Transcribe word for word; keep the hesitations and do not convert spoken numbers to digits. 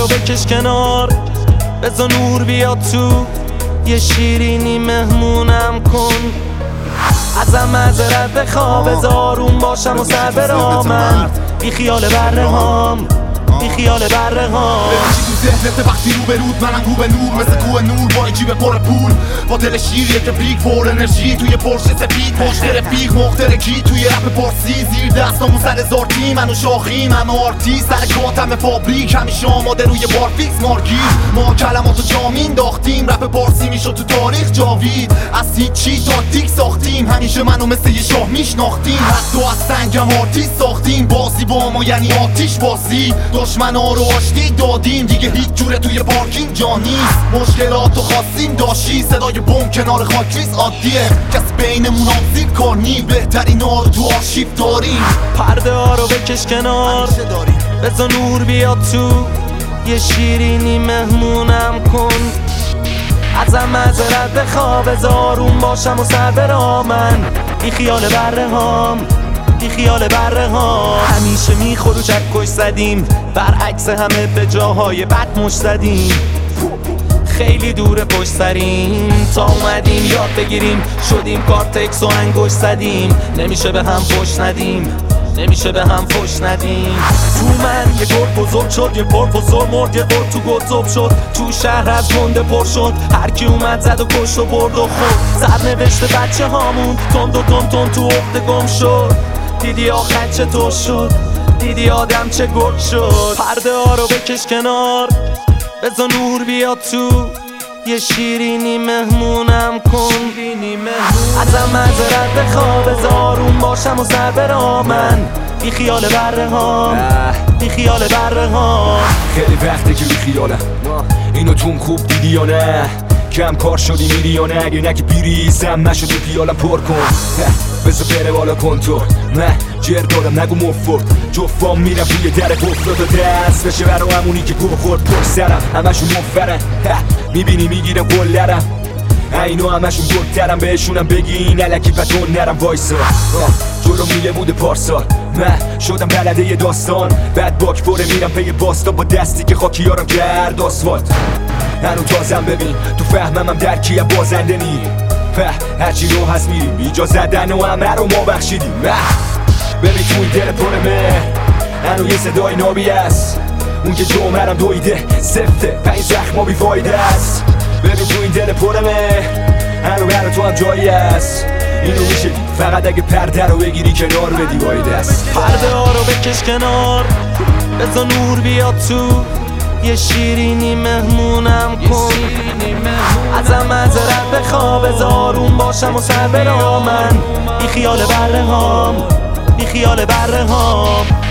رو بکش کنار، بذار نور بیاد تو، یه شیرینی مهمونم کن. ازم معذرت بخوا، بذار آروم باشم و سر برامن. بی خیال بره هام، بی خیال بره هام. تو ذهنت وقتی رو به رود، منم رو به نور، مثل کوه نور با جیب پر پول، با دل شیریه که پیک پر انرژی، توی پرش سفید پشت رفیق مخترکی، توی رپ پارسی زیر دستامون سر زارتی، منو شاخیم همه آرتی، سر کاتم فابریک همیشه آماده روی بار فیکس مارکی. ما کلماتو جامین داختیم، رپ پارسی میشد تو تاریخ جاوید، از هیچی تاکتیک ساختیم، همیشه منو مثل یه شاه میشناختیم، حتی از سنگم آرتیست ساختیم، بازی با ما یعنی آتیش بازی، دشمنا رو آشتی دادیم، دیگه هیچ جوره توی پارکینگ جا نیست، مشکلاتو خواستیم داشتی، صدای بم کنار خاکریز عادیه، کس بینمون آبزیر کار نی، بهترین ها رو تو آرشیف داریم. پرده ها رو بکش کنار، بذار نور بیاد تو، یه شیرینی مهمونم کن. ازم معذرت بخوا، بذار آروم باشم و سر برامن. بی خیال بره هام، بی خیال بره ها. همیشه میخور و چکش زدیم، برعکس همه به جاهای بد مش زدیم. خیلی دور پشت سریم، تا اومدیم یاد بگیریم، شدیم کارتکس و انگوش زدیم. نمیشه به هم فش ندیم، نمیشه به هم فش ندیم. تو من یه گرد بزرگ شد، یه پروفسور مرد، یه گرد تو گذب شد، تو شهر از گنده پر شد، هر کی اومد زد و کشت و برد و خود. سر نوشته بچه هامون تند و تند تند تو عقده گم شد. دیدی آخر چطور شد، دیدی آدم چه گرد شد. پرده ها رو بکش کنار، بذار نور بیاد تو، یه شیرینی مهمونم کن. ازم معذرت بخوا، بذار آروم باشم و سر برامن. بی خیال بره هام، بی خیال بره هام. خیلی وقته که بی خیالم، اینو توم خوب دیدی یا نه؟ کم کار شدی میری یا نه؟ اگه نگی بیریزم نشد تو پیالم پر کن، بذار بره بالا کنتور، نه جر دارم نگو مفرد، جفام میرم توی در گفتاد و دست بشه برا همونی که گوه خورد پر سرم، همشون مفرن میبینی میگیرم گلرم، اینو همشون گلترم، بهشونم بگین علکی بدون نرم وایسا. جلو میله بوده پارسال، من شدم بلده یه داستان، بعد باک پره میرم پی باستا با دستی که خاکیارم کرد آسفالت. هنو تازم ببین تو فهمم هم درکی هم بازنده نی، هرچی رو هست میریم ایجا زدن و همه رو ما بخشیدیم. ببین تو این دل پر مهر هنو یه صدای نابی است، اون که جمعرم دویده سفته پنج زخم بی فایده است. ببین تو این دل پر مهر هنو برا تو هم جایی است، اینو میشه دید فقط اگه پرده رو بگیری کنار بدی باید است. پرده ها رو بکش کنار، بذار نور بیاد تو، یه شیرینی مهمونم کن. ازم معذرت بخوا، بذار آروم باشم و سر برامن. بی خیال بره هام، بی خیال بره هام.